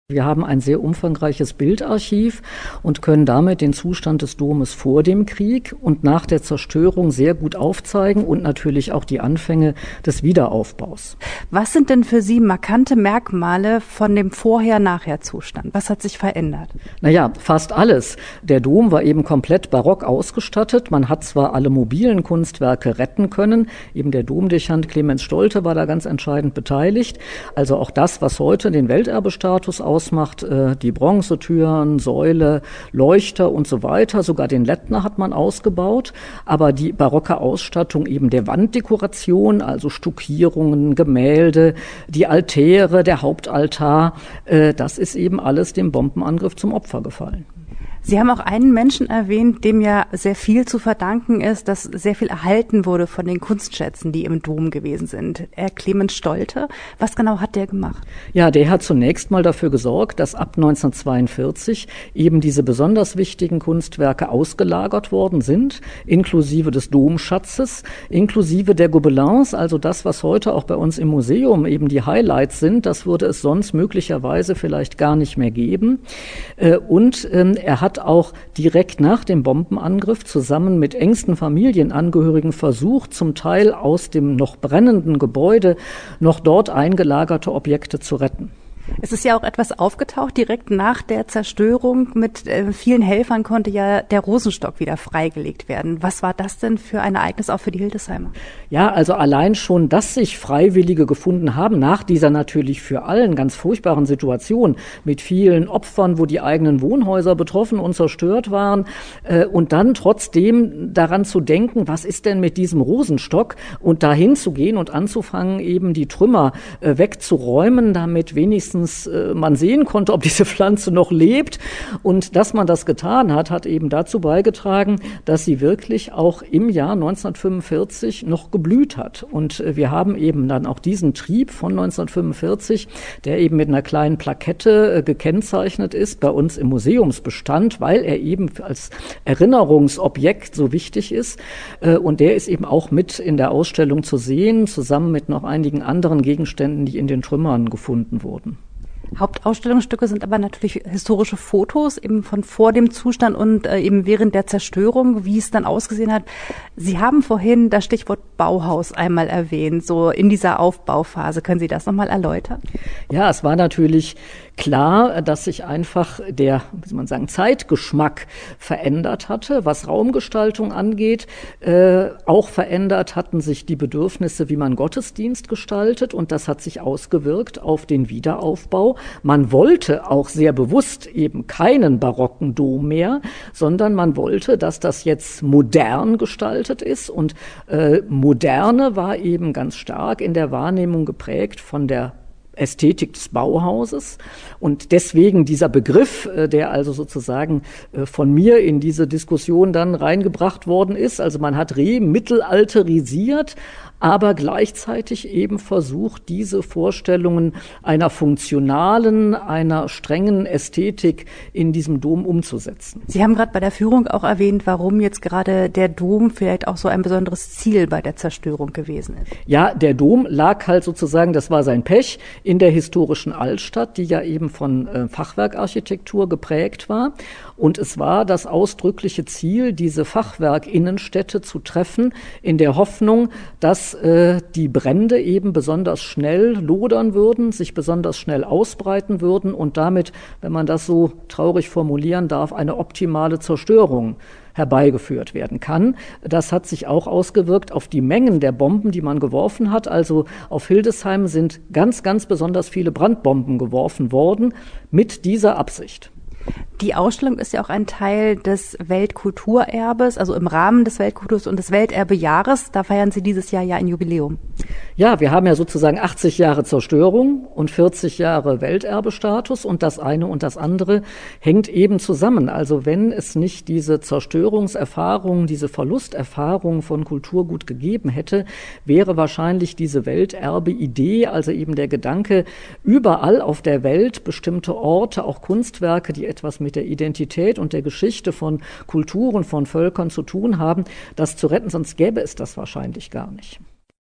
Wir haben ein sehr umfangreiches Bildarchiv und können damit den Zustand des Domes vor dem Krieg und nach der Zerstörung sehr gut aufzeigen und natürlich auch die Anfänge des Wiederaufbaus. Was sind denn für Sie markante Merkmale von dem Vorher-Nachher-Zustand? Was hat sich verändert? Naja, fast alles. Der Dom war eben komplett barock ausgestattet. Man hat zwar alle mobilen Kunstwerke retten können, eben der Domdechant Clemens Stolte war da ganz entscheidend beteiligt. Also auch das, was heute den Welterbestatus ausmacht, die Bronzetüren, Säule, Leuchter und so weiter. Sogar den Lettner hat man ausgebaut. Aber die barocke Ausstattung eben der Wanddekoration, also Stuckierungen, Gemälde, die Altäre, der Hauptaltar, das ist eben alles dem Bombenangriff zum Opfer gefallen. Sie haben auch einen Menschen erwähnt, dem ja sehr viel zu verdanken ist, dass sehr viel erhalten wurde von den Kunstschätzen, die im Dom gewesen sind. Clemens Stolte, was genau hat der gemacht? Ja, der hat zunächst mal dafür gesorgt, dass ab 1942 eben diese besonders wichtigen Kunstwerke ausgelagert worden sind, inklusive des Domschatzes, inklusive der Gobelins, also das, was heute auch bei uns im Museum eben die Highlights sind, das würde es sonst möglicherweise vielleicht gar nicht mehr geben. Und er hat auch direkt nach dem Bombenangriff zusammen mit engsten Familienangehörigen versucht, zum Teil aus dem noch brennenden Gebäude noch dort eingelagerte Objekte zu retten. Es ist ja auch etwas aufgetaucht, direkt nach der Zerstörung. Mit vielen Helfern konnte ja der Rosenstock wieder freigelegt werden. Was war das denn für ein Ereignis auch für die Hildesheimer? Ja, also allein schon, dass sich Freiwillige gefunden haben, nach dieser natürlich für allen ganz furchtbaren Situation mit vielen Opfern, wo die eigenen Wohnhäuser betroffen und zerstört waren, und dann trotzdem daran zu denken, was ist denn mit diesem Rosenstock, und dahin zu gehen und anzufangen, eben die Trümmer wegzuräumen, damit wenigstens man sehen konnte, ob diese Pflanze noch lebt. Und dass man das getan hat, hat eben dazu beigetragen, dass sie wirklich auch im Jahr 1945 noch geblüht hat. Und wir haben eben dann auch diesen Trieb von 1945, der eben mit einer kleinen Plakette gekennzeichnet ist, bei uns im Museumsbestand, weil er eben als Erinnerungsobjekt so wichtig ist. Und der ist eben auch mit in der Ausstellung zu sehen, zusammen mit noch einigen anderen Gegenständen, die in den Trümmern gefunden wurden. Hauptausstellungsstücke sind aber natürlich historische Fotos eben von vor dem Zustand und eben während der Zerstörung, wie es dann ausgesehen hat. Sie haben vorhin das Stichwort Bauhaus einmal erwähnt, so in dieser Aufbauphase. Können Sie das nochmal erläutern? Ja, es war natürlich klar, dass sich einfach der, wie soll man sagen, Zeitgeschmack verändert hatte, was Raumgestaltung angeht. Auch verändert hatten sich die Bedürfnisse, wie man Gottesdienst gestaltet, und das hat sich ausgewirkt auf den Wiederaufbau. Man wollte auch sehr bewusst eben keinen barocken Dom mehr, sondern man wollte, dass das jetzt modern gestaltet ist, und Moderne war eben ganz stark in der Wahrnehmung geprägt von der Ästhetik des Bauhauses, und deswegen dieser Begriff, der also sozusagen von mir in diese Diskussion dann reingebracht worden ist. Also man hat remittelalterisiert, aber gleichzeitig eben versucht, diese Vorstellungen einer funktionalen, einer strengen Ästhetik in diesem Dom umzusetzen. Sie haben gerade bei der Führung auch erwähnt, warum jetzt gerade der Dom vielleicht auch so ein besonderes Ziel bei der Zerstörung gewesen ist. Ja, der Dom lag halt sozusagen, das war sein Pech, in der historischen Altstadt, die ja eben von Fachwerkarchitektur geprägt war. Und es war das ausdrückliche Ziel, diese Fachwerkinnenstädte zu treffen, in der Hoffnung, dass die Brände eben besonders schnell lodern würden, sich besonders schnell ausbreiten würden und damit, wenn man das so traurig formulieren darf, eine optimale Zerstörung herbeigeführt werden kann. Das hat sich auch ausgewirkt auf die Mengen der Bomben, die man geworfen hat. Also auf Hildesheim sind ganz, ganz besonders viele Brandbomben geworfen worden mit dieser Absicht. Die Ausstellung ist ja auch ein Teil des Weltkulturerbes, also im Rahmen des Weltkulturs- und des Welterbejahres. Da feiern Sie dieses Jahr ja ein Jubiläum. Ja, wir haben ja sozusagen 80 Jahre Zerstörung und 40 Jahre Welterbestatus, und das eine und das andere hängt eben zusammen. Also wenn es nicht diese Zerstörungserfahrung, diese Verlusterfahrung von Kulturgut gegeben hätte, wäre wahrscheinlich diese Welterbe-Idee, also eben der Gedanke, überall auf der Welt bestimmte Orte, auch Kunstwerke, die etwas mit der Identität und der Geschichte von Kulturen, von Völkern zu tun haben, das zu retten, sonst gäbe es das wahrscheinlich gar nicht.